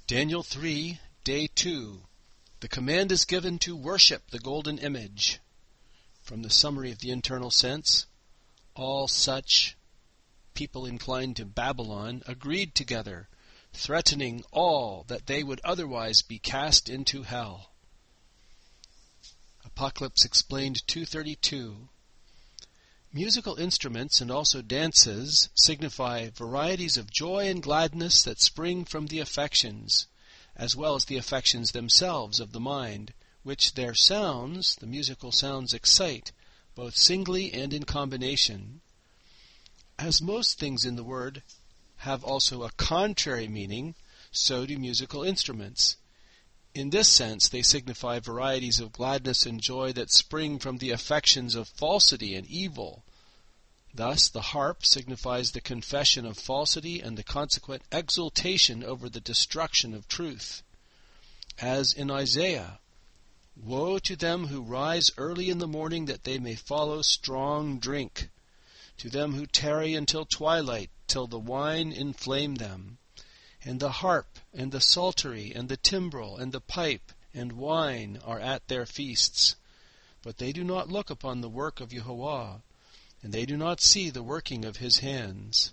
Daniel 3, Day 2. The command is given to worship the golden image. From the summary of the internal sense, all such people inclined to Babylon agreed together, threatening all that they would otherwise be cast into hell. Apocalypse Explained 2:32. Musical instruments and also dances signify varieties of joy and gladness that spring from the affections, as well as the affections themselves of the mind, which their sounds, the musical sounds, excite, both singly and in combination. As most things in the word have also a contrary meaning, so do musical instruments. In this sense, they signify varieties of gladness and joy that spring from the affections of falsity and evil. Thus, the harp signifies the confession of falsity and the consequent exultation over the destruction of truth. As in Isaiah, "Woe to them who rise early in the morning that they may follow strong drink, to them who tarry until twilight, till the wine inflame them. And the harp, and the psaltery, and the timbrel, and the pipe, and wine are at their feasts. But they do not look upon the work of Yehovah, and they do not see the working of his hands."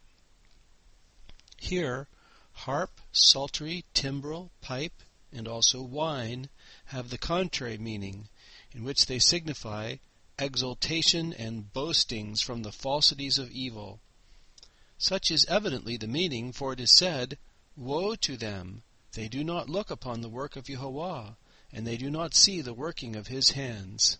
Here, harp, psaltery, timbrel, pipe, and also wine have the contrary meaning, in which they signify exultation and boastings from the falsities of evil. Such is evidently the meaning, for it is said, "Woe to them! They do not look upon the work of Yehovah, and they do not see the working of his hands."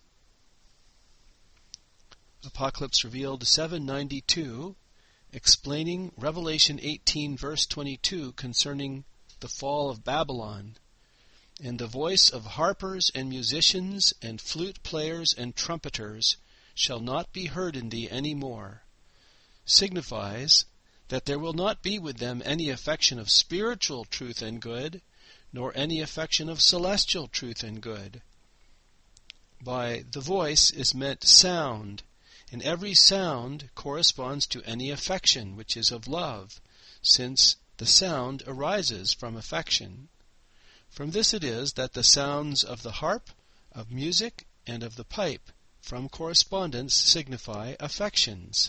Apocalypse Revealed 792, explaining Revelation 18 verse 22 concerning the fall of Babylon. "And the voice of harpers and musicians and flute players and trumpeters shall not be heard in thee any more," signifies that there will not be with them any affection of spiritual truth and good, nor any affection of celestial truth and good. By the voice is meant sound, and every sound corresponds to any affection which is of love, since the sound arises from affection. From this it is that the sounds of the harp, of music, and of the pipe, from correspondence, signify affections.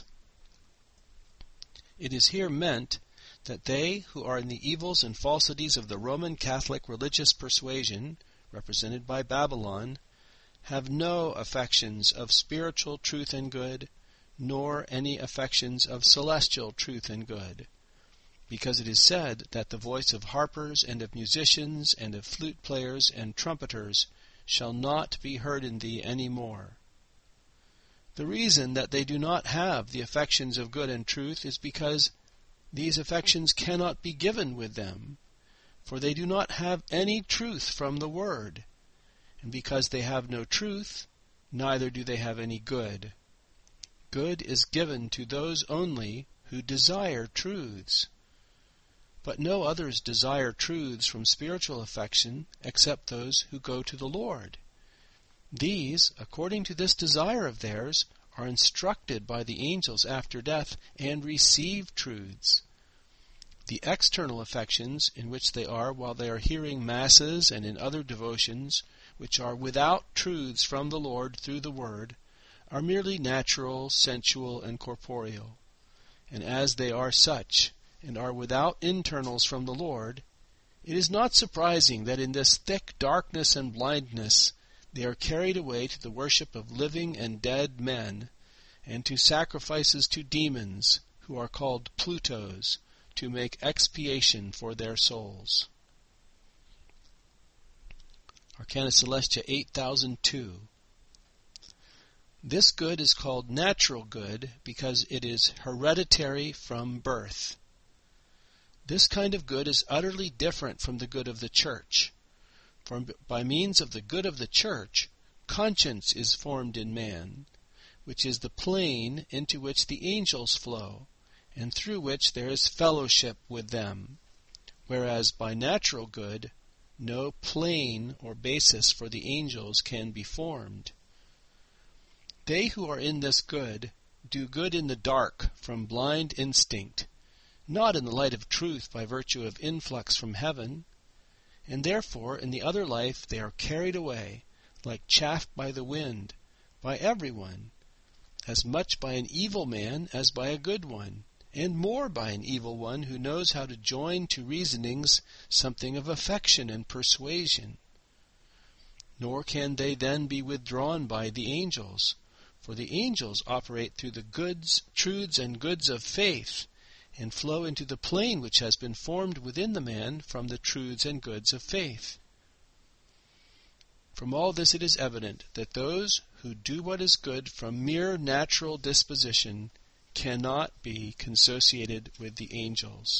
It is here meant that they who are in the evils and falsities of the Roman Catholic religious persuasion, represented by Babylon, have no affections of spiritual truth and good, nor any affections of celestial truth and good, because it is said that the voice of harpers and of musicians and of flute players and trumpeters shall not be heard in thee any more. The reason that they do not have the affections of good and truth is because these affections cannot be given with them, for they do not have any truth from the Word, and because they have no truth, neither do they have any good. Good is given to those only who desire truths. But no others desire truths from spiritual affection except those who go to the Lord. These, according to this desire of theirs, are instructed by the angels after death and receive truths. The external affections in which they are while they are hearing masses and in other devotions, which are without truths from the Lord through the Word, are merely natural, sensual, and corporeal. And as they are such, and are without internals from the Lord, it is not surprising that in this thick darkness and blindness they are carried away to the worship of living and dead men, and to sacrifices to demons, who are called Plutos, to make expiation for their souls. Arcana Celestia 8002. This good is called natural good because it is hereditary from birth. This kind of good is utterly different from the good of the church. For by means of the good of the church, conscience is formed in man, which is the plane into which the angels flow, and through which there is fellowship with them, whereas by natural good, no plane or basis for the angels can be formed. They who are in this good do good in the dark from blind instinct, not in the light of truth by virtue of influx from heaven, and therefore in the other life they are carried away, like chaff by the wind, by everyone, as much by an evil man as by a good one, and more by an evil one who knows how to join to reasonings something of affection and persuasion. Nor can they then be withdrawn by the angels, for the angels operate through the truths and goods of faith, and flow into the plane which has been formed within the man from the truths and goods of faith. From all this it is evident that those who do what is good from mere natural disposition cannot be consociated with the angels.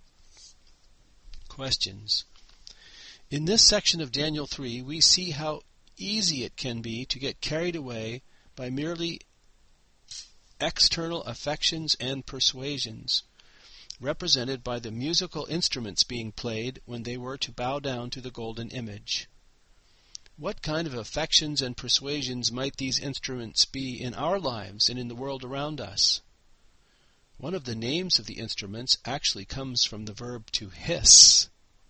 Questions. In this section of Daniel 3, we see how easy it can be to get carried away by merely external affections and persuasions, represented by the musical instruments being played when they were to bow down to the golden image. What kind of affections and persuasions might these instruments be in our lives and in the world around us? One of the names of the instruments actually comes from the verb to hiss.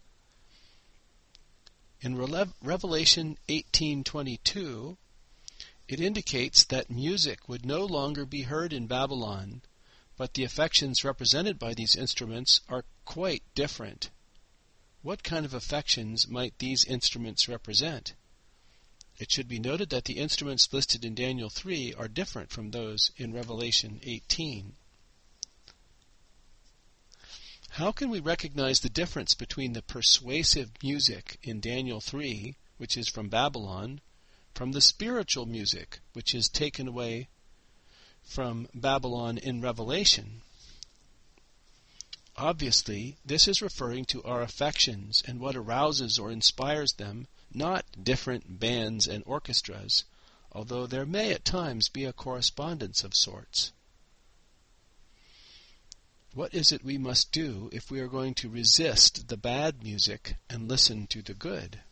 In Revelation 18:22, it indicates that music would no longer be heard in Babylon, but the affections represented by these instruments are quite different. What kind of affections might these instruments represent? It should be noted that the instruments listed in Daniel 3 are different from those in Revelation 18. How can we recognize the difference between the persuasive music in Daniel 3, which is from Babylon, from the spiritual music, which is taken away from Babylon in Revelation? Obviously, this is referring to our affections and what arouses or inspires them, not different bands and orchestras, although there may at times be a correspondence of sorts. What is it we must do if we are going to resist the bad music and listen to the good?